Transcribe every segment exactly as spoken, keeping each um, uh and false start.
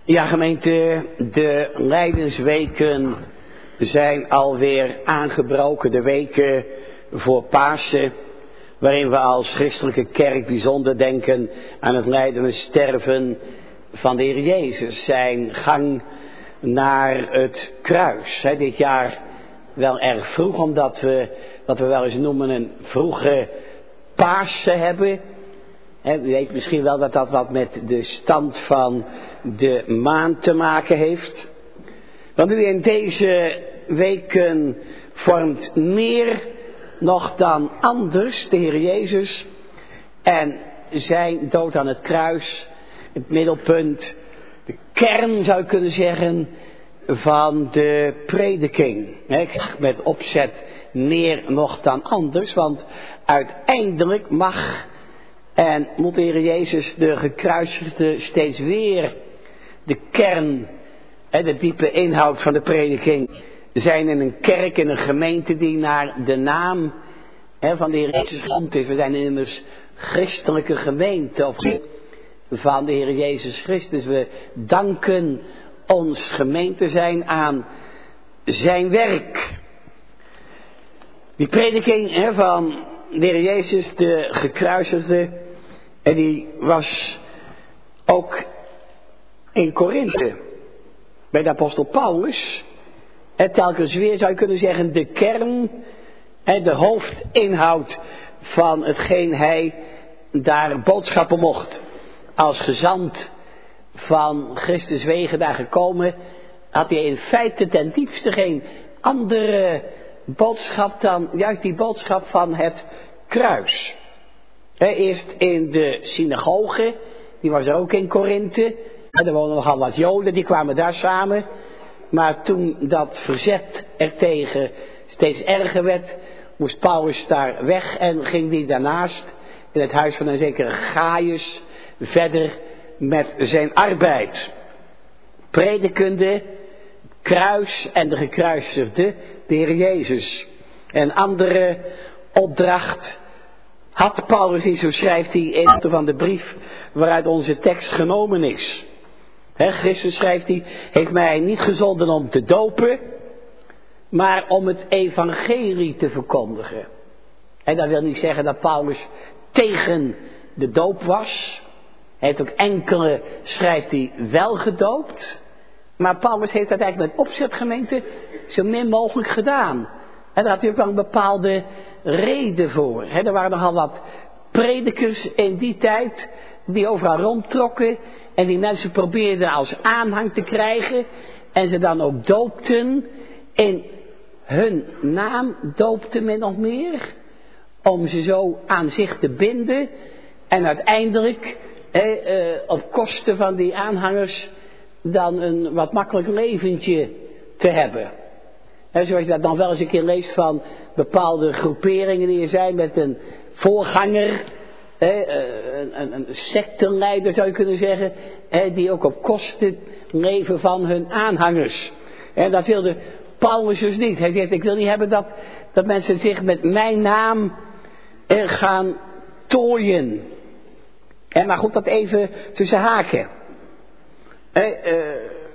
Ja, gemeente, de lijdensweken zijn alweer aangebroken. De weken voor Pasen, waarin we als christelijke kerk bijzonder denken aan het lijden en sterven van de Heer Jezus. Zijn gang naar het kruis. He, dit jaar wel erg vroeg, omdat we wat we wel eens noemen een vroege Pasen hebben. He, u weet misschien wel dat dat wat met de stand van de maan te maken heeft. Want nu in deze weken vormt meer nog dan anders de Heer Jezus en zijn dood aan het kruis het middelpunt, de kern zou je kunnen zeggen van de prediking. Ik zeg met opzet meer nog dan anders, want uiteindelijk mag en moet de Heer Jezus de gekruisigde steeds weer de kern, de diepe inhoud van de prediking zijn in een kerk, in een gemeente die naar de naam van de Heer Jezus genoemd is. We zijn immers christelijke gemeente of van de Heer Jezus Christus. We danken ons gemeente zijn aan zijn werk. Die prediking van de Heer Jezus, de gekruisigde, en die was ook in Korinthe bij de apostel Paulus. En telkens weer zou je kunnen zeggen de kern en de hoofdinhoud van hetgeen hij daar boodschappen mocht. Als gezant van Christus wegen daar gekomen, had hij in feite ten diepste geen andere boodschap dan juist die boodschap van het kruis. He, eerst in de synagoge, die was er ook in Korinthe. Er woonden nogal wat Joden, die kwamen daar samen. Maar toen dat verzet ertegen steeds erger werd, moest Paulus daar weg en ging die daarnaast in het huis van een zekere Gaius verder met zijn arbeid. Predikende, kruis en de gekruisigde, de Heer Jezus. En andere opdracht had Paulus niet, zo schrijft hij in van de brief waaruit onze tekst genomen is. He, Christus, schrijft hij, heeft mij niet gezonden om te dopen, maar om het evangelie te verkondigen. En dat wil niet zeggen dat Paulus tegen de doop was. Hij heeft ook enkele, schrijft hij, wel gedoopt. Maar Paulus heeft dat eigenlijk met opzet, gemeente, zo min mogelijk gedaan. En daar had hij ook wel een bepaalde reden voor. He, er waren nogal wat predikers in die tijd die overal rondtrokken en die mensen probeerden als aanhang te krijgen en ze dan ook doopten in hun naam, doopte men nog meer, om ze zo aan zich te binden en uiteindelijk eh, eh, op kosten van die aanhangers dan een wat makkelijk leventje te hebben. He, zoals je dat dan wel eens een keer leest van bepaalde groeperingen die er zijn met een voorganger, he, een, een, een sectenleider zou je kunnen zeggen, he, die ook op kosten leven van hun aanhangers. En dat wilde Paulus dus niet. Hij zegt, ik wil niet hebben dat, dat mensen zich met mijn naam er gaan tooien. En maar goed, dat even tussen haken. He, uh,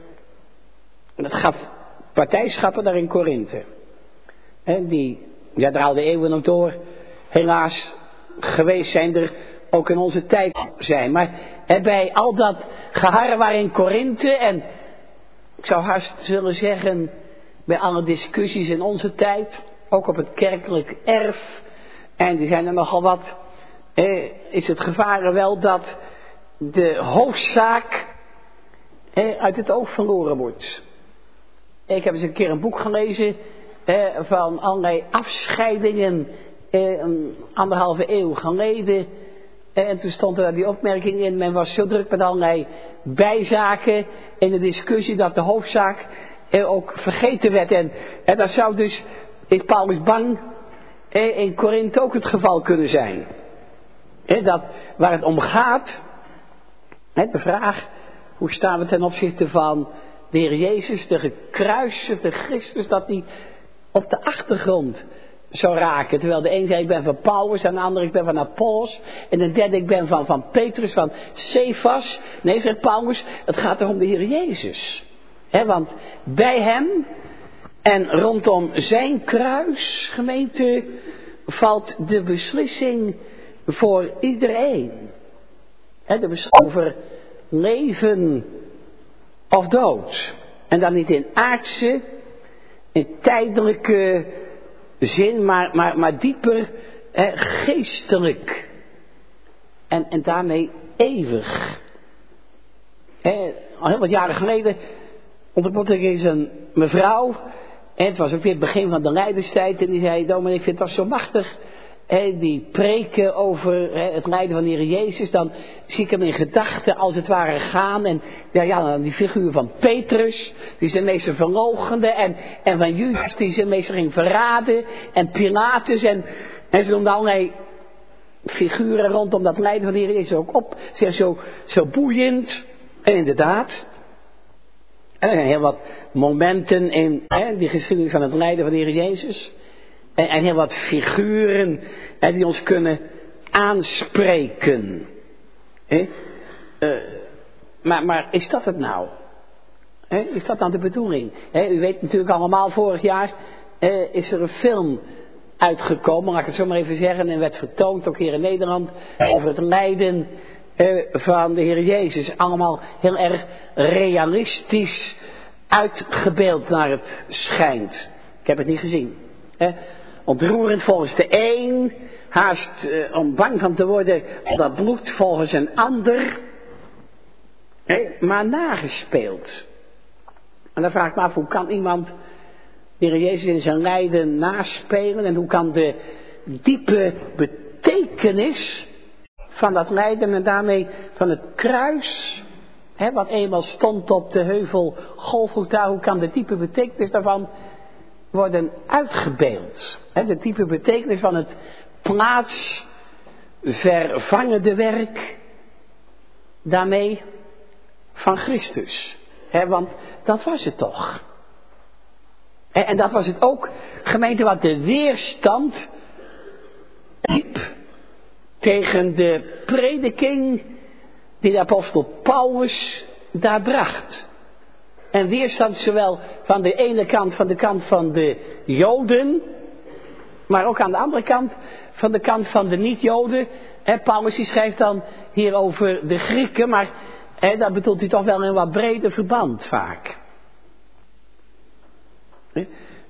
dat gaf partijschappen daar in Korinthe. En die, ja, daar al de eeuwen nog door, helaas geweest zijn er ook in onze tijd zijn. Maar he, bij al dat geharrewar in Korinthe en ik zou haast zullen zeggen bij alle discussies in onze tijd, ook op het kerkelijk erf, en die zijn er nogal wat, eh, is het gevaar wel dat de hoofdzaak eh, uit het oog verloren wordt. Ik heb eens een keer een boek gelezen eh, van allerlei afscheidingen eh, een anderhalve eeuw geleden. Eh, en toen stond er die opmerking in, men was zo druk met allerlei bijzaken in de discussie dat de hoofdzaak eh, ook vergeten werd. En, en dat zou dus, is Paulus bang, eh, in Korinthe ook het geval kunnen zijn. Eh, dat waar het om gaat, eh, de vraag, hoe staan we ten opzichte van de Heer Jezus, de gekruisigde Christus, dat die op de achtergrond zou raken. Terwijl de een zei ik ben van Paulus, en de ander ik ben van Apollos. En de derde ik ben van, van Petrus, van Cephas. Nee, zegt Paulus, het gaat er om de Heer Jezus. He, want bij hem en rondom zijn kruis, gemeente, valt de beslissing voor iedereen. He, de beslissing over leven of dood. En dan niet in aardse, in tijdelijke zin, maar, maar, maar dieper eh, geestelijk. En, en daarmee eeuwig. Eh, al heel wat jaren geleden ontmoette ik eens een mevrouw. En het was ook weer het begin van de lijdenstijd. En die zei, dominee, ik vind het toch zo machtig. Eh, die preken over eh, het lijden van de Heer Jezus. Dan zie ik hem in gedachten als het ware gaan. En ja, ja, dan die figuur van Petrus. Die zijn meester verloochende. En, en van Judas die zijn meester ging verraden. En Pilatus. En, en ze noemden allerlei figuren rondom dat lijden van de Heer Jezus ook op. Ze zijn zo, zo boeiend. En inderdaad. En er zijn heel wat momenten in hè, die geschiedenis van het lijden van de Heer Jezus. En, en heel wat figuren hè, die ons kunnen aanspreken. Hè? Uh, maar, maar is dat het nou? Hè? Is dat dan de bedoeling? Hè? U weet natuurlijk allemaal, vorig jaar uh, is er een film uitgekomen, laat ik het zo maar even zeggen, en werd vertoond, ook hier in Nederland, over het lijden uh, van de Heer Jezus. Allemaal heel erg realistisch uitgebeeld naar het schijnt. Ik heb het niet gezien. Hè? Ontroerend volgens de een, haast uh, om bang van te worden, dat bloed volgens een ander, hè? Maar nagespeeld. En dan vraag ik me af, hoe kan iemand de Heer Jezus in zijn lijden naspelen en hoe kan de diepe betekenis van dat lijden en daarmee van het kruis, hè, wat eenmaal stond op de heuvel Golgotha, hoe kan de diepe betekenis daarvan worden uitgebeeld? Hè, de diepe betekenis van het plaatsvervangende werk daarmee van Christus. Hè, want dat was het toch. En, en dat was het ook, gemeente, wat de weerstand liep tegen de prediking die de apostel Paulus daar bracht. En weerstand zowel van de ene kant, van de kant van de Joden, maar ook aan de andere kant, van de kant van de niet-Joden. En Paulus die schrijft dan hier over de Grieken, maar hè, dat bedoelt hij toch wel in een wat breder verband vaak. Uh,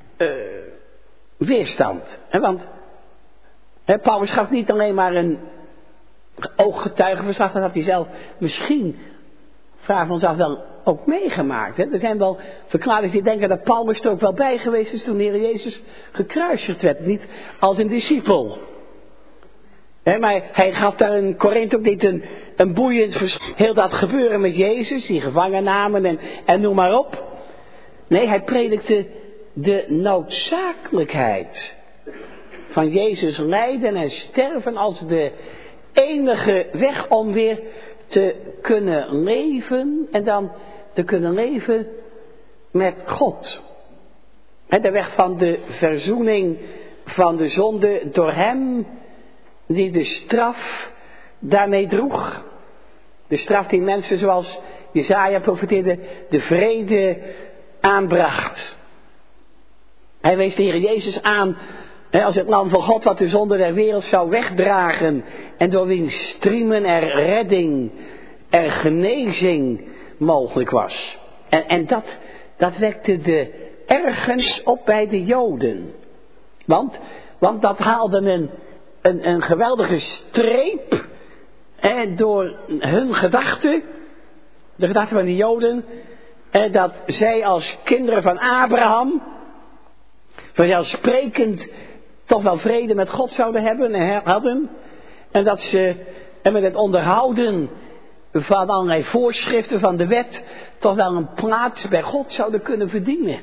weerstand. Hè, want hè, Paulus gaf niet alleen maar een ooggetuigenverslag, dat had hij zelf misschien, vragen we ons af, wel ook meegemaakt. Hè. Er zijn wel verklaringen die denken dat Paulus er ook wel bij geweest is toen de Heer Jezus gekruisigd werd. Niet als een discipel. Hè, maar hij gaf daar in Korinthe ook niet een, een boeiend verslag. Heel dat gebeuren met Jezus, die gevangennamen en, en noem maar op. Nee, hij predikte de noodzakelijkheid van Jezus lijden en sterven als de enige weg om weer te kunnen leven en dan te kunnen leven met God. En de weg van de verzoening van de zonde door hem die de straf daarmee droeg. De straf die mensen zoals Jesaja profeteerde de vrede aanbracht. Hij wees de Heer Jezus aan hè, als het lam van God wat de zonde der wereld zou wegdragen. En door wiens striemen er redding, er genezing mogelijk was. En, en dat, dat wekte de ergens op bij de Joden. Want, want dat haalde een, een, een geweldige streep hè, door hun gedachten. De gedachten van de Joden. Hè, dat zij als kinderen van Abraham vanzelfsprekend toch wel vrede met God zouden hebben en hadden. En dat ze en met het onderhouden van allerlei voorschriften van de wet toch wel een plaats bij God zouden kunnen verdienen.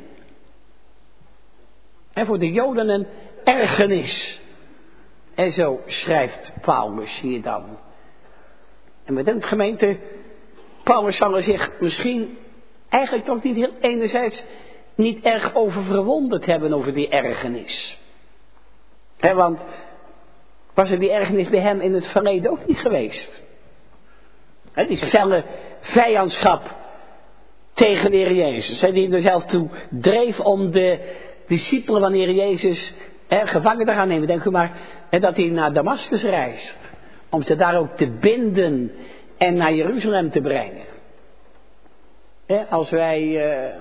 En voor de Joden een ergernis. En zo schrijft Paulus hier dan. En met een gemeente, Paulus zal er zich misschien eigenlijk toch niet heel enerzijds niet erg over verwonderd hebben over die ergernis. He, want was er die ergernis bij hem in het verleden ook niet geweest? He, die felle vijandschap tegen de Heer Jezus. He, die er zelf toe dreef om de discipelen van de Heer Jezus he, gevangen te gaan nemen. Denk u maar he, dat hij naar Damascus reist. Om ze daar ook te binden en naar Jeruzalem te brengen. He, als wij uh,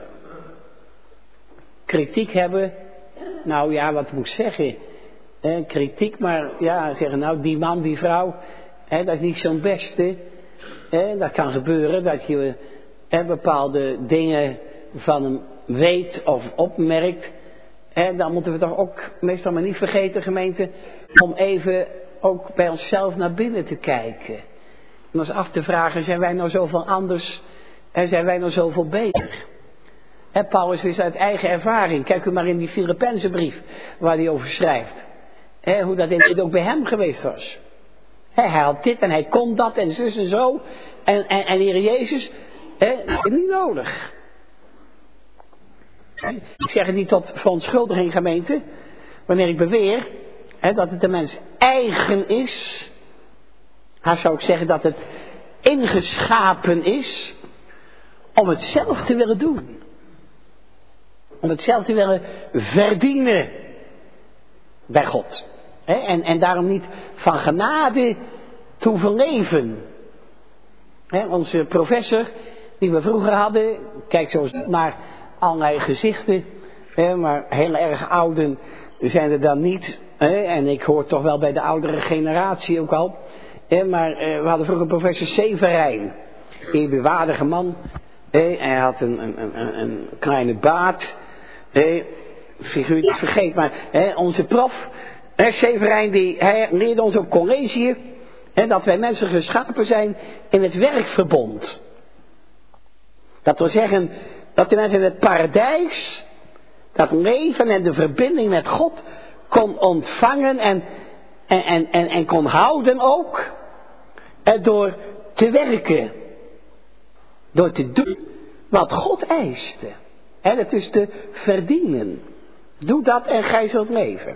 kritiek hebben. Nou ja, wat moet ik zeggen? He, kritiek, maar ja, zeggen nou die man, die vrouw. He, dat is niet zo'n beste. He, dat kan gebeuren dat je he, bepaalde dingen van hem weet of opmerkt. He, dan moeten we toch ook meestal maar niet vergeten, gemeente. Om even ook bij onszelf naar binnen te kijken. En ons af te vragen, zijn wij nou zoveel anders en zijn wij nou zoveel beter? He, Paulus wist uit eigen ervaring. Kijk u maar in die Filippenzenbrief waar hij over schrijft. He, hoe dat dit ook bij hem geweest was. He, hij had dit en hij kon dat en zus en zo. En, en, en de Heer Jezus, he, dat is niet nodig. He, ik zeg het niet tot verontschuldiging, gemeente. Wanneer ik beweer he, dat het de mens eigen is. Haar zou ik zeggen dat het ingeschapen is. Om het zelf te willen doen. Om het zelf te willen verdienen. Bij God. He, en, en daarom niet van genade te hoeven leven. He, onze professor die we vroeger hadden. Kijk zo naar allerlei gezichten. He, maar heel erg ouden zijn er dan niet. He, en ik hoor toch wel bij de oudere generatie ook al. He, maar uh, we hadden vroeger professor Severijn. Een bewaardige man. He, hij had een, een, een, een kleine baard. He, figuur niet vergeet, maar he, onze prof, he, Severijn, die hij leerde ons op college he, dat wij mensen geschapen zijn in het werkverbond. Dat wil zeggen dat de mensen in het paradijs dat leven en de verbinding met God kon ontvangen en, en, en, en, en kon houden ook he, door te werken. Door te doen wat God eiste. En het is te verdienen. Doe dat en gij zult leven.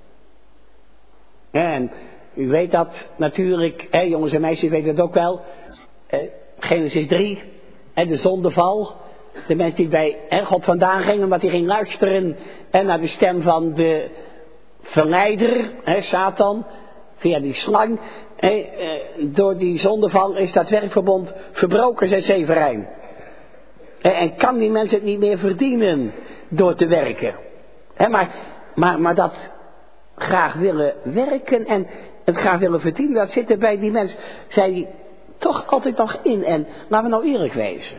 En u weet dat natuurlijk, hè, jongens en meisjes weten dat ook wel. Eh, Genesis drie, hè, de zondeval. De mensen die bij hè, God vandaan gingen, omdat hij ging luisteren hè, naar de stem van de verleider, hè, Satan, via die slang. Hè, eh, door die zondeval is dat werkverbond verbroken, zei Severijn. En kan die mensen het niet meer verdienen door te werken. He, maar, maar, maar dat graag willen werken en het graag willen verdienen, dat zit er bij die mensen, zei die, toch altijd nog in. En laten we nou eerlijk wezen.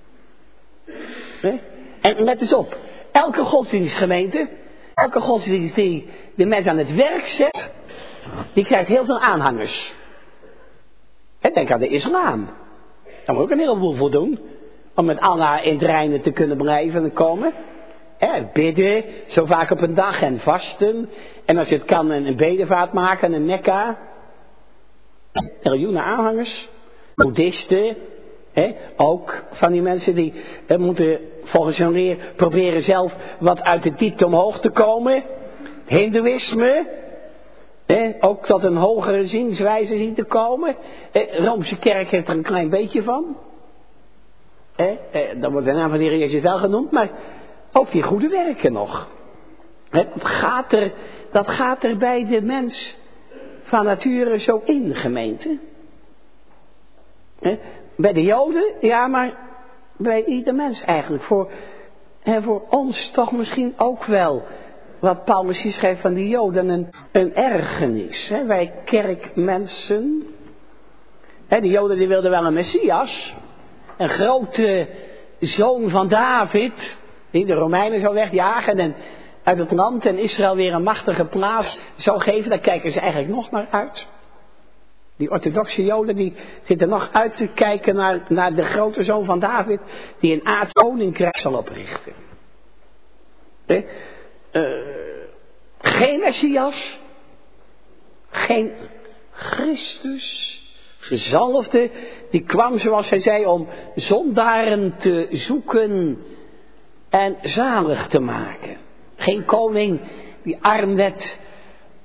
He? En let eens op, elke godsdienstgemeente, elke godsdienst die de mensen aan het werk zet, die krijgt heel veel aanhangers. He, denk aan de islam. Daar moet ook een heleboel voor doen. Om met Allah in het reinen te kunnen blijven en komen. He, bidden, zo vaak op een dag en vasten. En als je het kan een bedevaart maken, een Mekka. Miljoenen aanhangers. Boeddhisten. He, ook van die mensen die he, moeten volgens hun leer proberen zelf wat uit de diepte omhoog te komen. Hindoeïsme. He, ook tot een hogere zienswijze zien te komen. De Roomse kerk heeft er een klein beetje van. Eh, eh, dan wordt de naam van de Heer Jezus wel genoemd, maar ook die goede werken nog. Eh, dat, gaat er, dat gaat er bij de mens van nature zo in, gemeente. Eh, bij de Joden, ja, maar bij ieder mens eigenlijk. Voor, eh, voor ons toch misschien ook wel, wat Paulus hier schrijft van de Joden, een, een ergernis. Eh, wij kerkmensen. Eh, de Joden die wilden wel een Messias. Een grote zoon van David, die de Romeinen zou wegjagen en uit het land en Israël weer een machtige plaats zou geven. Daar kijken ze eigenlijk nog naar uit. Die orthodoxe Joden die zitten nog uit te kijken naar, naar de grote zoon van David die een aards koninkrijk zal oprichten. Nee? Uh, geen Messias, geen Christus. Gezalfde, die kwam zoals hij zei om zondaren te zoeken en zalig te maken. Geen koning die arm werd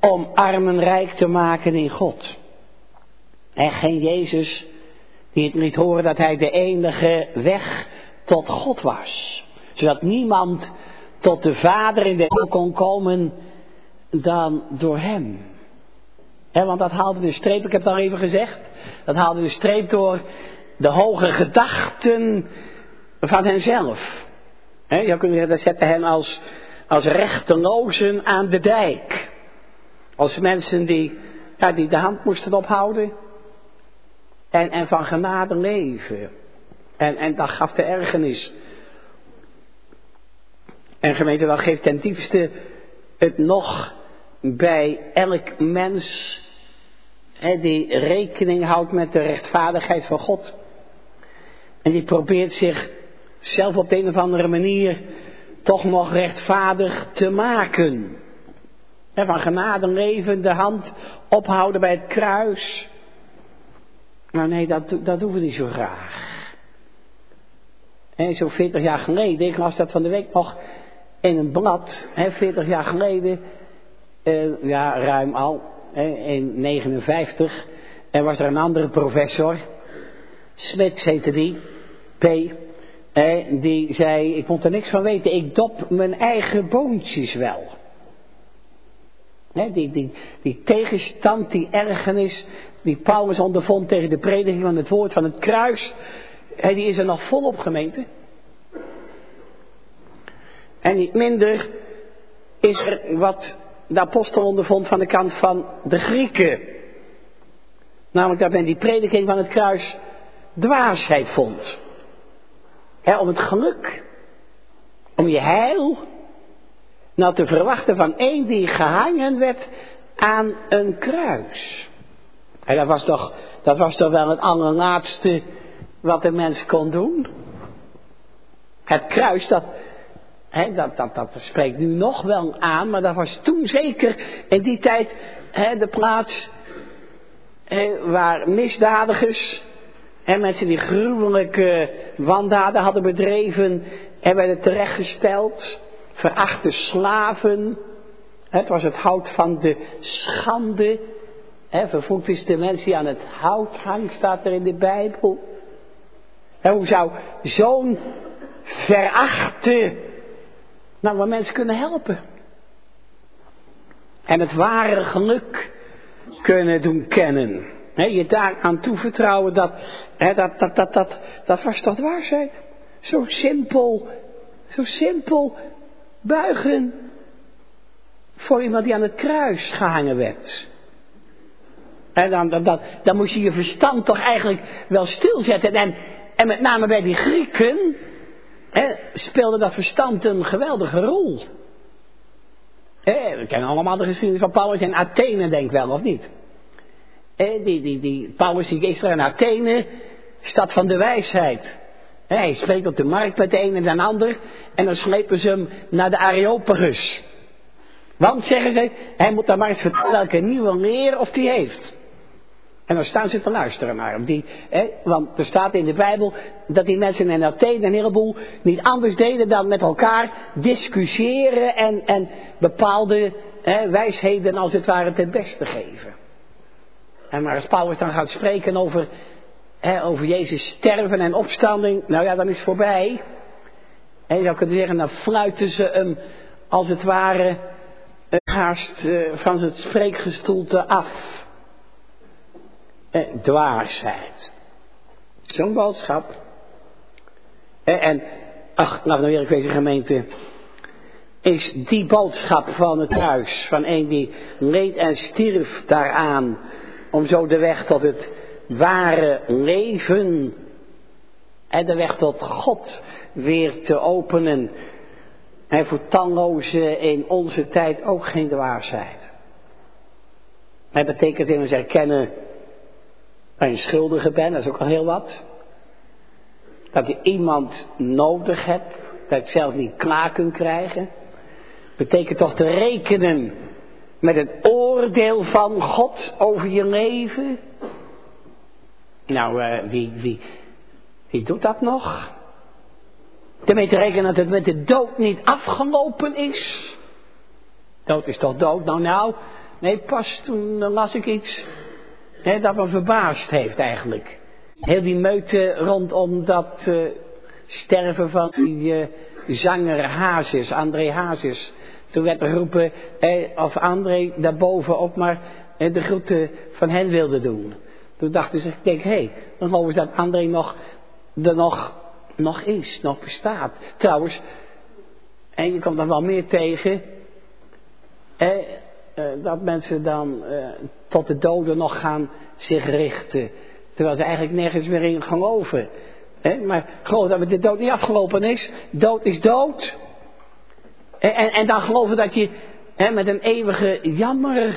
om armen rijk te maken in God. En geen Jezus die het liet horen dat hij de enige weg tot God was. Zodat niemand tot de Vader in de hemel kon komen dan door hem. He, want dat haalde de streep, ik heb het al even gezegd, dat haalde de streep door de hoge gedachten van henzelf. He, je kunt zeggen, dat zette hen als, als rechtelozen aan de dijk. Als mensen die, ja, die de hand moesten ophouden en, en van genade leven. En, en dat gaf de ergernis. En gemeente, dat geeft ten diepste het nog bij elk mens, hè, die rekening houdt met de rechtvaardigheid van God. En die probeert zich zelf op de een of andere manier toch nog rechtvaardig te maken. Hè, van genade leven, de hand ophouden bij het kruis. Maar nee, dat, dat doen we niet zo graag. En zo'n veertig jaar geleden, ik las dat van de week nog in een blad, hè, veertig jaar geleden, uh, ja ruim al, hè, in negenenvijftig, en was er een andere professor, Smits heette die, P, hè, die zei, ik moet er niks van weten, ik dop mijn eigen boontjes wel. Hè, die, die, die tegenstand, die ergernis, die Paulus ondervond tegen de prediking van het woord van het kruis, hè, die is er nog volop, gemeente. En niet minder is er wat de apostel ondervond van de kant van de Grieken. Namelijk dat men die prediking van het kruis dwaasheid vond. He, om het geluk, om je heil, nou te verwachten van één die gehangen werd aan een kruis. En dat was toch, dat was toch wel het allerlaatste wat een mens kon doen. Het kruis, dat... He, dat, dat, dat spreekt nu nog wel aan, maar dat was toen zeker in die tijd he, de plaats he, waar misdadigers en mensen die gruwelijke wandaden hadden bedreven en werden terechtgesteld, verachte slaven. He, het was het hout van de schande. He, vervloekt is de mens die aan het hout hangt, staat er in de Bijbel. He, hoe zou zo'n verachte nou, waar mensen kunnen helpen. En het ware geluk kunnen doen kennen. He, je daar aan toevertrouwen, dat, he, dat, dat, dat, dat, dat was toch dwaasheid. Zo simpel, zo simpel buigen voor iemand die aan het kruis gehangen werd. En dan, dan, dan, dan moest je je verstand toch eigenlijk wel stilzetten. En, en met name bij die Grieken... He, speelde dat verstand een geweldige rol. He, we kennen allemaal de geschiedenis van Paulus in Athene, denk ik wel, of niet? He, die, die, die, Paulus die is er in Athene, stad van de wijsheid. He, hij spreekt op de markt met de een en de ander. En dan slepen ze hem naar de Areopagus. Want, zeggen ze, hij moet dan maar eens vertellen welke nieuwe leer of die heeft. En dan staan ze te luisteren naar hem. Die, hè, want er staat in de Bijbel dat die mensen in Athene een heleboel niet anders deden dan met elkaar discussiëren en, en bepaalde hè, wijsheden als het ware ten beste geven. En maar als Paulus dan gaat spreken over, hè, over Jezus sterven en opstanding, nou ja, dan is het voorbij. En je zou kunnen zeggen, dan fluiten ze hem als het ware haast uh, van zijn spreekgestoelte af. Eh, dwaasheid. Zo'n boodschap. Eh, en, ach, nou dan weer ik deze gemeente. Is die boodschap van het kruis, van een die leed en stierf daaraan, om zo de weg tot het ware leven en de weg tot God weer te openen. En voor talloze in onze tijd ook geen dwaasheid. Het betekent immers erkennen dat je schuldige bent, dat is ook al heel wat. Dat je iemand nodig hebt, dat je het zelf niet klaar kunt krijgen. Betekent toch te rekenen met het oordeel van God over je leven. Nou, uh, wie, wie, wie doet dat nog? Daarmee te rekenen dat het met de dood niet afgelopen is. Dood is toch dood? Nou, nou, Nee, pas toen las ik iets hè, dat me verbaasd heeft eigenlijk. Heel die meute rondom dat uh, sterven van die uh, zanger Hazes, André Hazes. Toen werd er geroepen eh, of André daarboven ook maar eh, de groeten van hen wilde doen. Toen dachten ze, ik denk, hé, hey, dan geloven ze dat André nog, er nog, nog is, nog bestaat. Trouwens, en je komt dan wel meer tegen, eh, eh, dat mensen dan eh, tot de doden nog gaan zich richten. Terwijl ze eigenlijk nergens meer in geloven. Eh, maar geloof dat de dood niet afgelopen is. Dood is dood. En, en, en dan geloven dat je hè, met een eeuwige jammer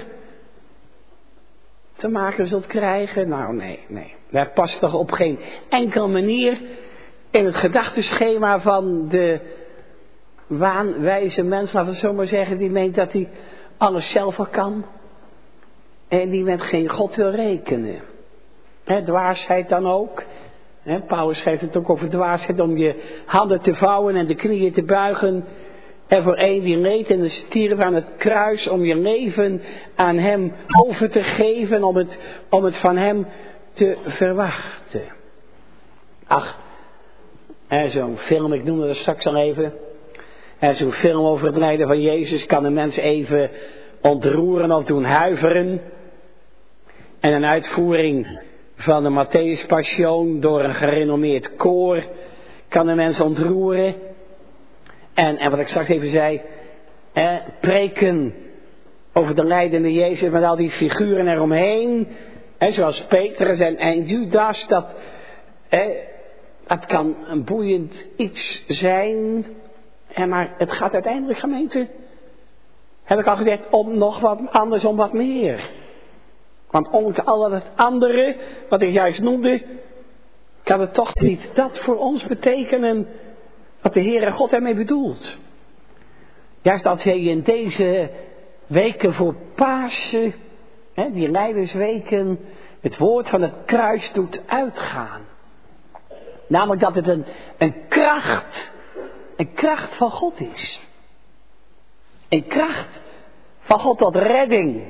te maken zult krijgen. Nou nee, nee. Dat past toch op geen enkele manier in het gedachtenschema van de waanwijze mens, laten we het zo maar zeggen, die meent dat hij alles zelf al kan. En die met geen God wil rekenen. Hè, dwaasheid dan ook. Hè, Paulus schrijft het ook over dwaasheid om je handen te vouwen en de knieën te buigen. En voor een die leed en de stierf aan het kruis om je leven aan hem over te geven, om het, om het van hem te verwachten. Ach, en zo'n film, ik noemde dat straks al even. En zo'n film over het lijden van Jezus kan een mens even ontroeren of doen huiveren. En een uitvoering van de Matthäus Passion door een gerenommeerd koor kan een mens ontroeren. En, en wat ik straks even zei, eh, preken over de lijdende Jezus met al die figuren eromheen. Eh, zoals Petrus en, en Judas, dat, eh, dat kan een boeiend iets zijn. Eh, maar het gaat uiteindelijk, gemeente, heb ik al gezegd, om nog wat anders, om wat meer. Want ondanks al het andere, wat ik juist noemde, kan het toch niet dat voor ons betekenen wat de Heere God ermee bedoelt. Juist dat hij in deze weken voor Pasen, hè, die lijdensweken, het woord van het kruis doet uitgaan. Namelijk dat het een, een kracht, een kracht van God is. Een kracht van God tot redding.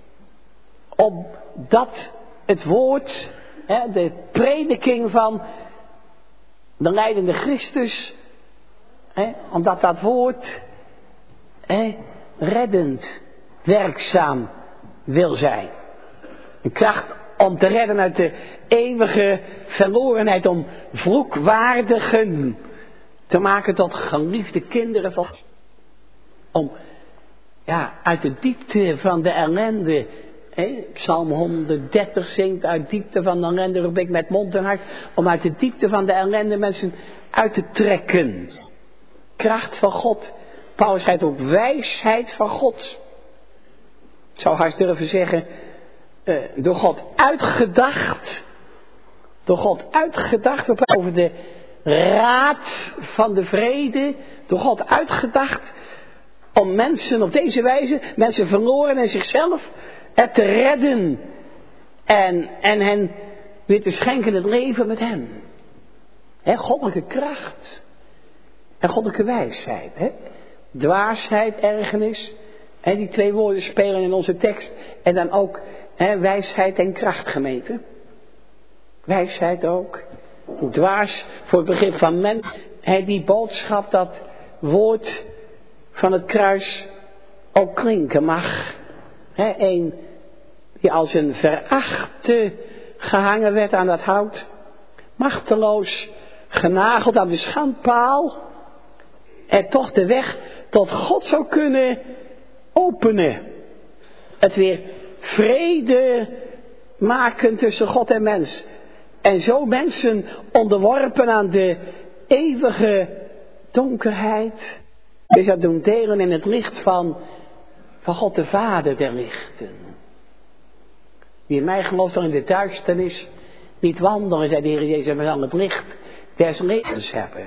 Opdat het woord, hè, de prediking van de lijdende Christus, hè, omdat dat woord hè, reddend, werkzaam wil zijn. Een kracht om te redden uit de eeuwige verlorenheid, om vloekwaardigen te maken tot geliefde kinderen van, om ja, uit de diepte van de ellende, hè, Psalm honderddertig zingt, uit diepte van de ellende roep ik met mond en hart, om uit de diepte van de ellende mensen uit te trekken. Kracht van God. Paulus schrijft ook wijsheid van God. Ik zou haast durven zeggen, uh, door God uitgedacht, door God uitgedacht over de raad van de vrede, door God uitgedacht om mensen op deze wijze, mensen verloren en zichzelf, er te redden en, en hen weer te schenken het leven met hem. He, goddelijke kracht en goddelijke wijsheid. He. Dwaasheid, ergernis. He, die twee woorden spelen in onze tekst. En dan ook he, wijsheid en kracht, gemeente. Wijsheid ook. Dwaas voor het begrip van mens. He, die boodschap, dat woord van het kruis ook klinken mag. He, een die als een verachte gehangen werd aan dat hout. Machteloos genageld aan de schandpaal. En toch de weg tot God zou kunnen openen. Het weer vrede maken tussen God en mens. En zo mensen onderworpen aan de eeuwige donkerheid. Dus dat doen delen in het licht van, van God de Vader der lichten. Wie in mij gelooft zal in de duisternis niet wandelen, zei de Heer Jezus, maar zal het licht des levens hebben.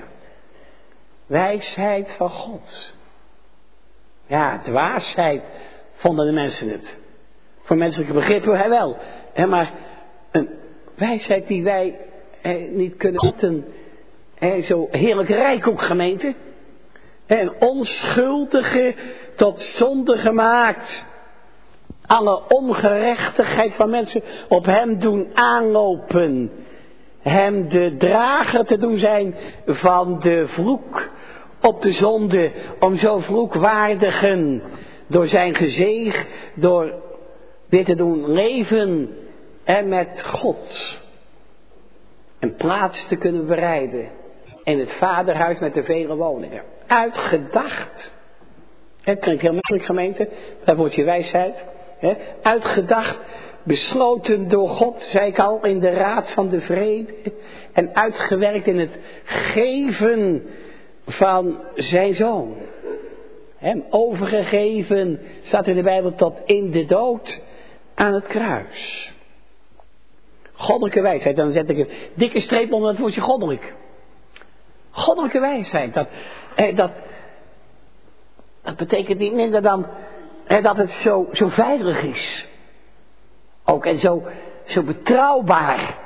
Wijsheid van God. Ja, dwaasheid vonden de mensen het. Voor menselijke begrippen hij wel. Hè, maar een wijsheid die wij hè, niet kunnen vatten. Hè, zo heerlijk rijk ook, gemeente. Hè, een onschuldige tot zonde gemaakt. alle ongerechtigheid van mensen op hem doen aanlopen. Hem de drager te doen zijn van de vloek op de zonde. Om zo vloekwaardigen door zijn gezeeg, door weer te doen leven en met God. Een plaats te kunnen bereiden in het vaderhuis met de vele woningen. Uitgedacht. Het klinkt heel makkelijk, gemeente. Daar wordt je wijsheid. He, uitgedacht, besloten door God, zei ik al, in de raad van de vrede. En uitgewerkt in het geven van zijn zoon. Hem overgegeven, staat in de Bijbel, tot in de dood aan het kruis. Goddelijke wijsheid, dan zet ik een dikke streep onder het woordje goddelijk. Goddelijke wijsheid, dat, eh, dat, dat betekent niet minder dan eh, dat het zo, zo veilig is. Ook en zo, zo betrouwbaar.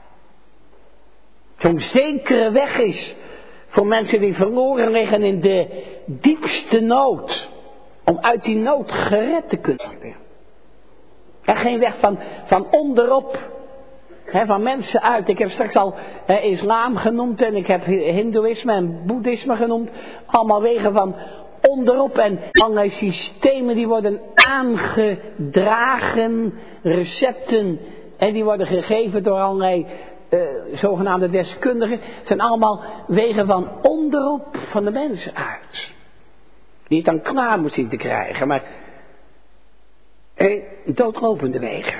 Zo'n zekere weg is voor mensen die verloren liggen in de diepste nood. Om uit die nood gered te kunnen worden. En geen weg van, van onderop. He, van mensen uit. Ik heb straks al eh, islam genoemd en ik heb hindoeïsme en boeddhisme genoemd. Allemaal wegen van onderop en allerlei systemen die worden aangedragen. Recepten en die worden gegeven door allerlei uh, zogenaamde deskundigen. Het zijn allemaal wegen van onderop van de mensen uit. Die het dan klaar moet zien te krijgen. Maar eh, doodlopende wegen.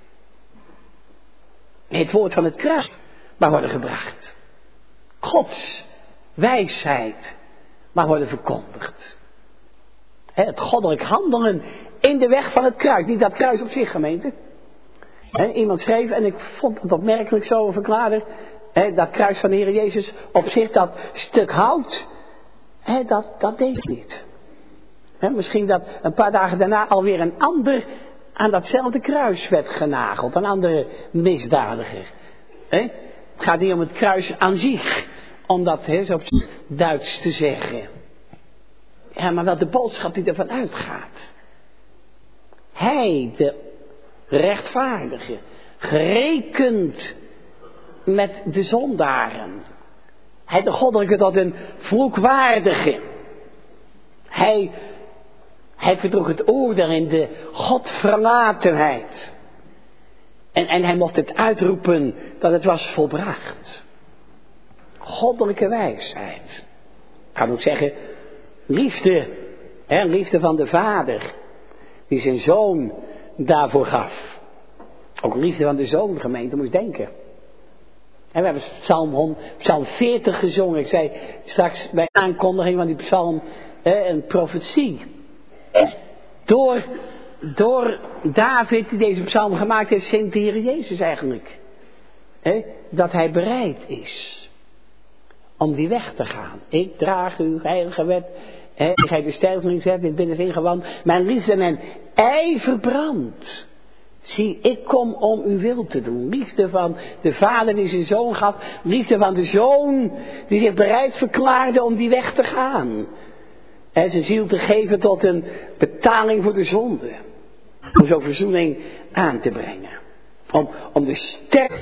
Het woord van het kruis mag worden gebracht. Gods wijsheid mag worden verkondigd. He, het goddelijk handelen in de weg van het kruis. Niet dat kruis op zich, gemeente. He, iemand schreef, en ik vond het opmerkelijk zo verklaarde. He, dat kruis van de Heer Jezus op zich, dat stuk hout. He, dat, dat deed niet. He, misschien dat een paar dagen daarna alweer een ander aan datzelfde kruis werd genageld. Een andere misdadiger. He? Het gaat niet om het kruis aan zich. Om dat he, zo op Duits te zeggen. Ja, maar wel de boodschap die ervan uitgaat. Hij, de rechtvaardige, gerekend met de zondaren. Hij, de goddelijke, tot een vloekwaardige. Hij... Hij verdroeg het oordeel in de godverlatenheid. En, en hij mocht het uitroepen dat het was volbracht. Goddelijke wijsheid. Ik kan ook zeggen, liefde. Hè, liefde van de Vader. Die zijn zoon daarvoor gaf. Ook liefde van de zoon, gemeente, moet je denken. En we hebben psalm, psalm veertig gezongen. Ik zei straks bij aankondiging van die psalm hè, een profetie. Door, door David die deze psalm gemaakt heeft, zingt de Heer Jezus eigenlijk. He, dat hij bereid is om die weg te gaan. Ik draag uw heilige wet. He, gij de sterveling zet in het binnenste gewand. Mijn liefde en ijver brandt. Zie, ik kom om uw wil te doen. Liefde van de vader die zijn zoon gaf. Liefde van de zoon die zich bereid verklaarde om die weg te gaan. En zijn ziel te geven tot een betaling voor de zonde. Om zo verzoening aan te brengen. Om, om de ster,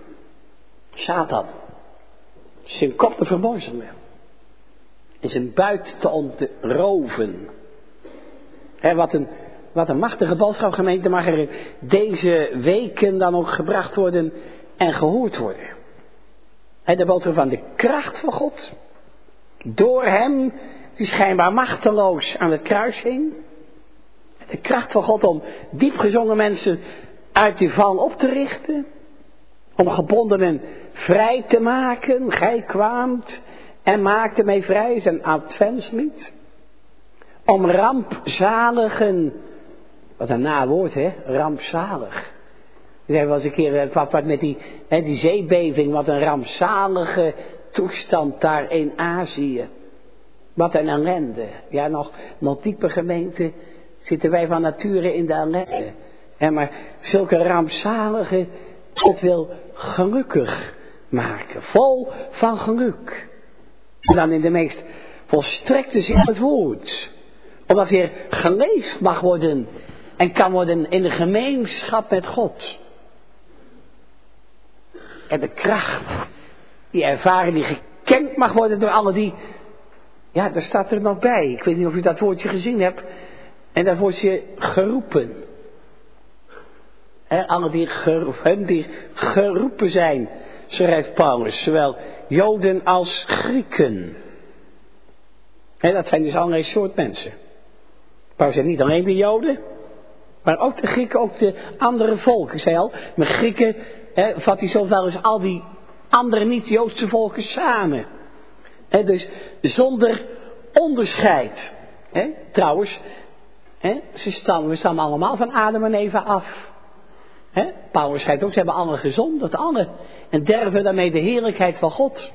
Satan, zijn kop te vermorzelen. En zijn buit te ontroven. En wat een, wat een machtige boodschap, gemeente, mag er deze weken dan ook gebracht worden en gehoord worden. En de boodschap van de kracht van God. Door hem die schijnbaar machteloos aan het kruis hing. De kracht van God om diepgezongen mensen uit die val op te richten. Om gebondenen vrij te maken. Gij kwaamt en maakte mij vrij, zijn adventslied. Om rampzaligen, wat een nawoord hè, rampzalig. We zeggen wel eens een keer, wat, wat met die, hè, die zeebeving, wat een rampzalige toestand daar in Azië. Wat een ellende. Ja, nog, nog dieper, gemeente, zitten wij van nature in de ellende. Ja, maar zulke rampzalige, God wil gelukkig maken. Vol van geluk. En dan in de meest volstrekte zin van het woord. Omdat weer geleefd mag worden En kan worden in de gemeenschap met God. En de kracht die ervaren, die gekend mag worden door allen die... Ja, daar staat er nog bij. Ik weet niet of u dat woordje gezien hebt. En dat woordje geroepen. He, allen die geroepen, die geroepen zijn, schrijft Paulus. Zowel Joden als Grieken. He, dat zijn dus allerlei soort mensen. Paulus zegt niet alleen de Joden. Maar ook de Grieken, ook de andere volken. Ik zei al, met Grieken he, vat hij zowel eens al die andere niet-Joodse volken samen. He, dus zonder onderscheid. He, trouwens, he, ze stammen, we stammen allemaal van Adam en Eva af. He, Paulus schrijft ook, ze hebben allen gezondigd, allen. En derven daarmee de heerlijkheid van God.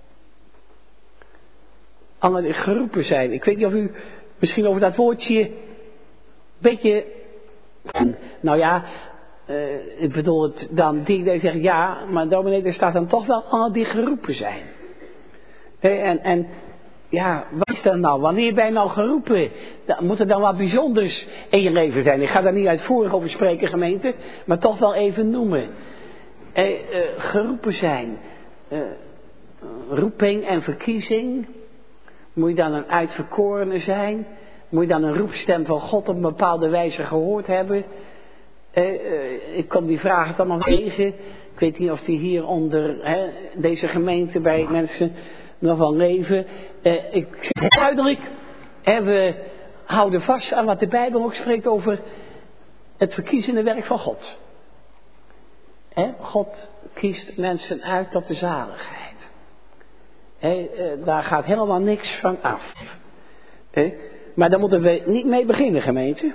Allen die geroepen zijn. Ik weet niet of u misschien over dat woordje een beetje... Nou ja, uh, ik bedoel het dan, die die zeggen ja, maar dominee, er staat dan toch wel allen die geroepen zijn. Hey, en, en ja, wat is dat nou? Wanneer ben je nou geroepen? Dan moet er dan wat bijzonders in je leven zijn. Ik ga daar niet uitvoerig over spreken, gemeente, maar toch wel even noemen. Hey, uh, geroepen zijn. Uh, roeping en verkiezing. Moet je dan een uitverkorene zijn? Moet je dan een roepstem van God op een bepaalde wijze gehoord hebben? Uh, uh, ik kom die vraag dan nog tegen. Ik weet niet of die hier onder hè, deze gemeente bij mensen nog wel leven. Uh, ik zeg duidelijk, hè, we houden vast aan wat de Bijbel ook spreekt over het verkiezende werk van God. Hè, God kiest mensen uit tot de zaligheid. Hè, uh, daar gaat helemaal niks van af. Hè. Maar daar moeten we niet mee beginnen, gemeente.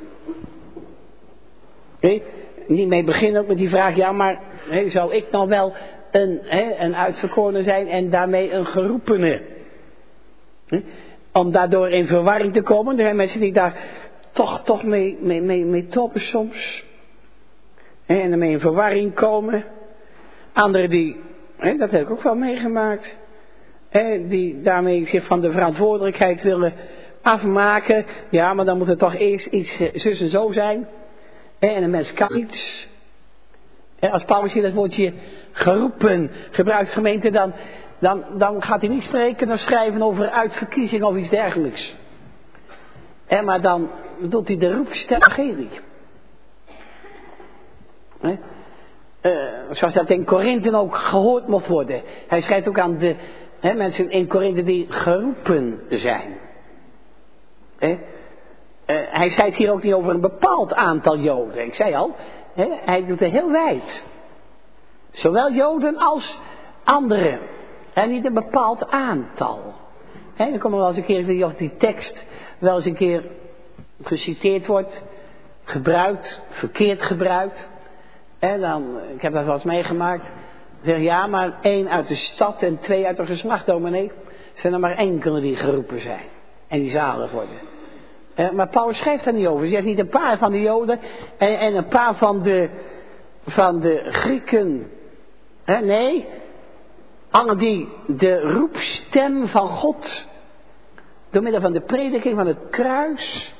Hè, niet mee beginnen ook met die vraag, ja maar hè, zou ik nou wel een, hè, een uitverkorene zijn en daarmee een geroepene? Hè? Om daardoor in verwarring te komen. Er zijn mensen die daar toch, toch mee, mee, mee, mee toppen soms. Hè, en daarmee in verwarring komen. Anderen die, hè, dat heb ik ook wel meegemaakt. Hè, die daarmee zich van de verantwoordelijkheid willen afmaken. Ja, maar dan moet het toch eerst iets zus en zo zijn. Hè, en een mens kan iets. Hè, als Paulus hier dat woordje geroepen gebruikt, gemeente, dan, dan, dan gaat hij niet spreken, dan schrijven over uitverkiezing of iets dergelijks. Hè, maar dan doet hij de roepstem evangelie. Hè? Uh, zoals dat in Korinthe ook gehoord mocht worden. Hij schrijft ook aan de hè, mensen in Korinthe die geroepen zijn. Hè? Uh, hij schrijft hier ook niet over een bepaald aantal Joden. Ik zei al, hè, hij doet het heel wijd. Zowel Joden als anderen. En niet een bepaald aantal. Hè, dan komen we wel eens een keer, ik weet niet of die tekst wel eens een keer geciteerd wordt, gebruikt, verkeerd gebruikt. En dan, ik heb dat wel eens meegemaakt. Zeg ja, maar één uit de stad en twee uit het geslacht, dominee. Zijn er maar enkele die geroepen zijn. En die zalig worden. Eh, maar Paulus schrijft daar niet over. Hij zegt niet een paar van de Joden en, en een paar van de, van de Grieken. Eh, nee, allen die de roepstem van God door middel van de prediking van het kruis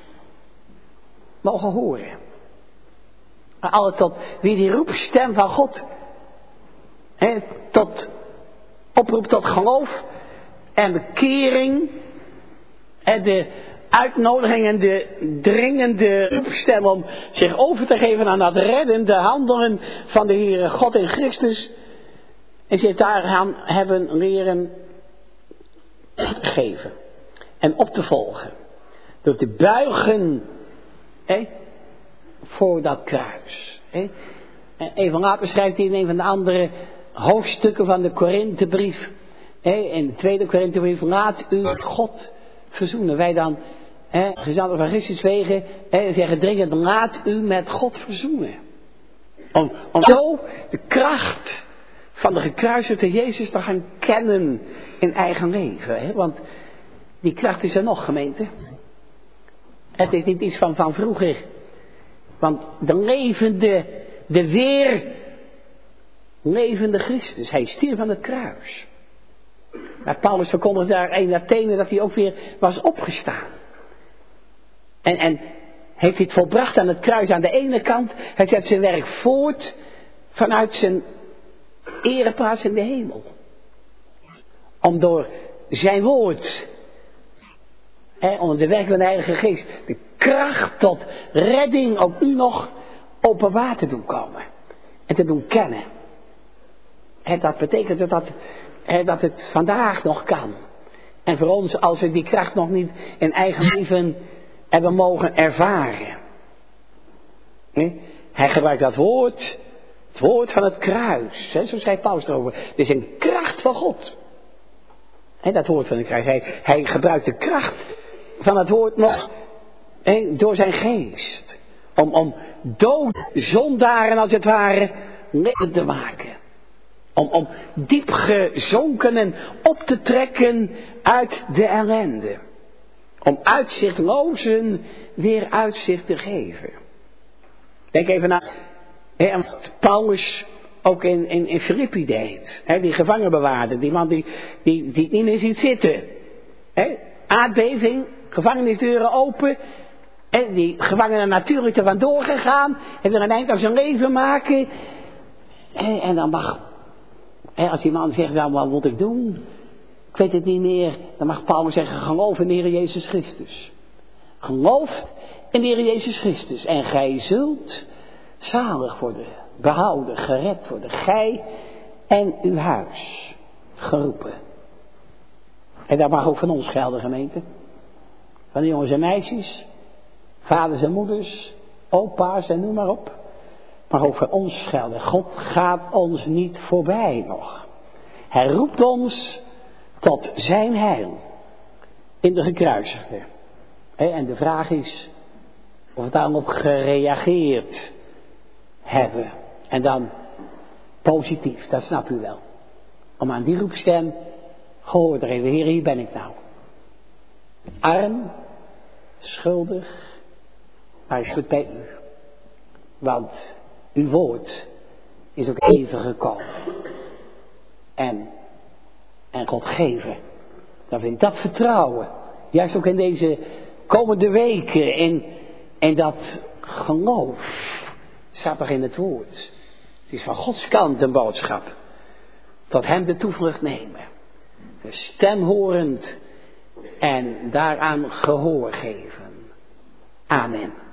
mogen horen. Maar alle tot wie die roepstem van God he, tot oproep tot geloof en bekering en de uitnodiging en de dringende roepstem om zich over te geven aan dat reddende handelen van de Heere God in Christus en zich daaraan hebben leren te geven en op te volgen door te buigen he, voor dat kruis. He. En even later schrijft hij in een van de andere hoofdstukken van de Korinthebrief. In de tweede Korinthebrief. Laat u God verzoenen. Wij dan, gezanten van Christus wegen, he, zeggen dringend, laat u met God verzoenen. Om, om zo de kracht van de gekruisigde Jezus te gaan kennen in eigen leven. He. Want die kracht is er nog, gemeente. Het is niet iets van, van vroeger. Want de levende, de weer levende Christus, hij stierf aan het kruis. Maar Paulus verkondigde daar in Athene dat hij ook weer was opgestaan. En, en heeft hij het volbracht aan het kruis aan de ene kant. Hij zet zijn werk voort vanuit zijn ereplaats in de hemel. Om door zijn woord, hè, onder de werking van de Heilige Geest, de kracht tot redding ook nu nog openbaar te doen komen. En te doen kennen. En dat betekent dat, dat, hè, dat het vandaag nog kan. En voor ons, als we die kracht nog niet in eigen leven hebben mogen ervaren. Hè? Hij gebruikt dat woord, het woord van het kruis. Hè? Zo zei Paulus erover. Het is een kracht van God. Hè, dat woord van het kruis. Hij, hij gebruikt de kracht van het woord nog, hè, door zijn geest. Om, om dood zondaren als het ware levend te maken. Om, om diep gezonkenen op te trekken uit de ellende. Om uitzichtlozen weer uitzicht te geven. Denk even naar hè, wat Paulus ook in, in, in Filippi deed. Hè, die gevangenbewaarder, die man die, die, die niet meer ziet zitten. Hè, aardbeving, gevangenisdeuren open. En die gevangenen natuurlijk er vandoor gegaan. En er een eind aan zijn leven maken. En, en dan mag, hè, als die man zegt, nou, wat moet ik doen? Ik weet het niet meer. Dan mag Paulus zeggen, geloof in de Heer Jezus Christus. Geloof in de Heer Jezus Christus. En gij zult zalig worden, behouden, gered worden. Gij en uw huis. Geroepen. En dat mag ook van ons gelden, gemeente. Van de jongens en meisjes. Vaders en moeders. Opa's en noem maar op. Maar ook voor ons gelden. God gaat ons niet voorbij nog. Hij roept ons tot zijn heil. In de gekruisigde. En de vraag is of we daarop gereageerd hebben. En dan positief, dat snap u wel. Om aan die roepstem gehoor te geven. Heer, hier ben ik nou. Arm, schuldig, maar ik zit bij u. Want uw woord is ook even gekomen. En, en God geven. Dan vind ik dat vertrouwen. Juist ook in deze komende weken. In, in dat geloof. Het staat nog in het woord. Het is van Gods kant een boodschap. Tot hem de toevlucht nemen. De stem horend. En daaraan gehoor geven. Amen.